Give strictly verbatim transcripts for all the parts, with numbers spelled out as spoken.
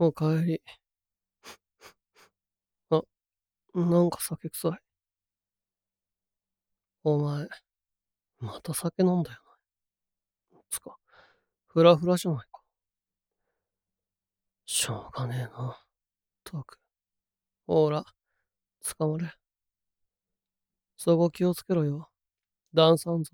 おかえり。あ、なんか酒臭い。お前、また酒飲んだよな。つか、フラフラじゃないか。しょうがねえな。ったく。ほら、捕まれ。そこ気をつけろよ。ダンさんぞ。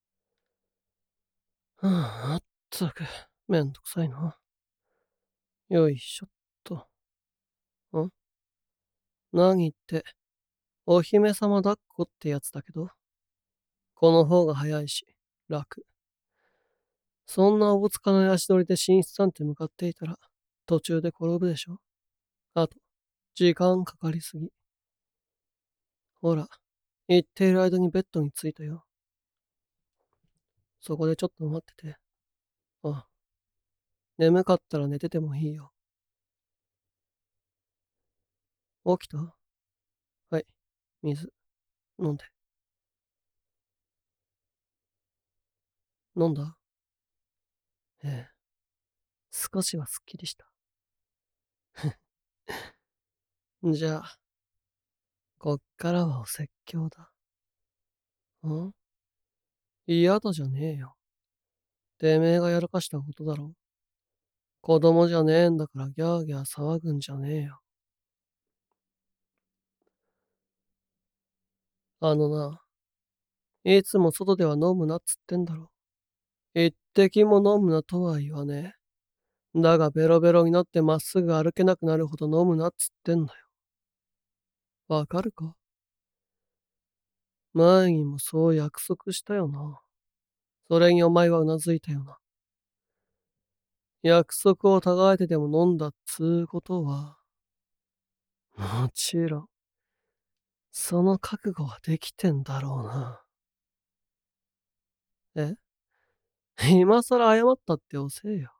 はあ、あったく。めんどくさいな。よいしょっと。ん何って、お姫様抱っこってやつだけど、この方が早いし、楽。そんなおぼつかない足取りで寝室なんて向かっていたら、途中で転ぶでしょ。あと、時間かかりすぎ。ほら、言っている間にベッドに着いたよ。そこでちょっと待ってて。ああ、眠かったら寝ててもいいよ。起きた？はい、水、飲んで。飲んだ？ええ、少しはすっきりした。じゃあ、こっからはお説教だ。ん嫌だじゃねえよ。てめえがやらかしたことだろ。子供じゃねえんだからギャーギャー騒ぐんじゃねえよ。あのな、いつも外では飲むなっつってんだろ。一滴も飲むなとは言わねえ。だがベロベロになってまっすぐ歩けなくなるほど飲むなっつってんだよ。わかるか？前にもそう約束したよな。それにお前はうなずいたよな。約束を違えてでも飲んだっつうことは、もちろん、その覚悟はできてんだろうな。え今更謝ったって遅えよ。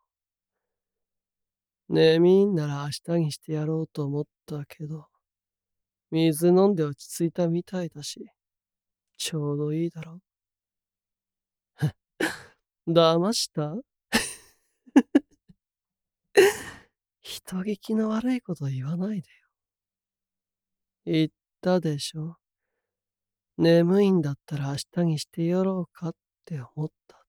ねえみんなら明日にしてやろうと思ったけど、水飲んで落ち着いたみたいだし、ちょうどいいだろ。騙した？人聞きの悪いこと言わないでよ。言ったでしょ。眠いんだったら明日にしてやろうかって思ったって。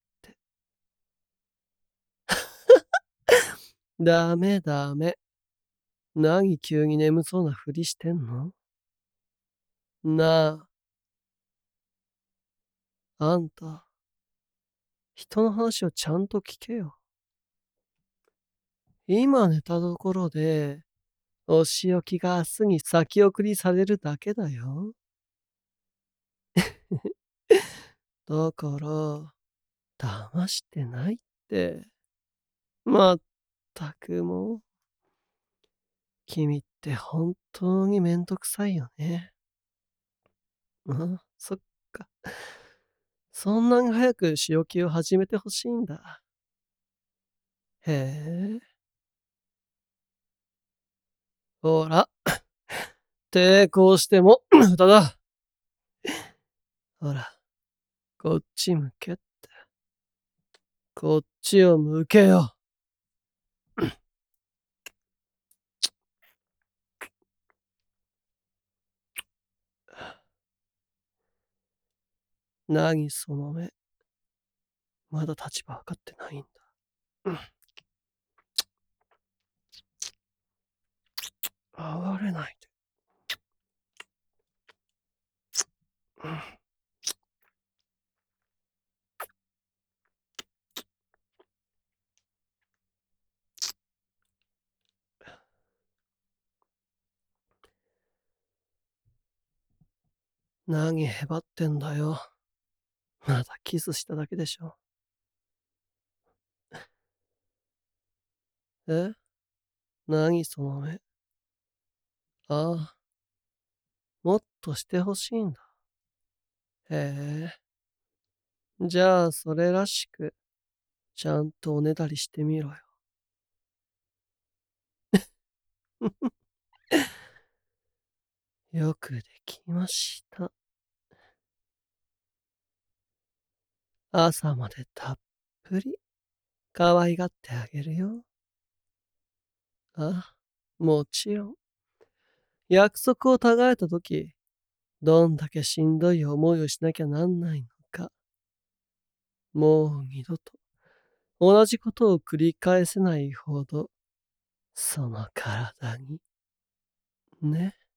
ダメダメ。何急に眠そうなふりしてんの？なあ、あんた、人の話をちゃんと聞けよ。今寝たところで、お仕置きが明日に先送りされるだけだよ。だから、騙してないって。まったくもう、君って本当にめんどくさいよね。ああ、そっか。そんなに早く仕置きを始めてほしいんだ。へえ。ほら、抵抗しても無駄だ。ほら、こっち向けって。こっちを向けよ。何その目。まだ立場分かってないんだ。うん、哀れないで。うん、何へばってんだよ。まだキスしただけでしょ。え何その目。ああ、もっとしてほしいんだ。へえ。じゃあ、それらしく、ちゃんとおねだりしてみろよ。よくできました。朝までたっぷり可愛がってあげるよ。 あ、もちろん。約束をたがえたとき、どんだけしんどい思いをしなきゃなんないのか。もう二度と同じことを繰り返せないほど、その体に。ね。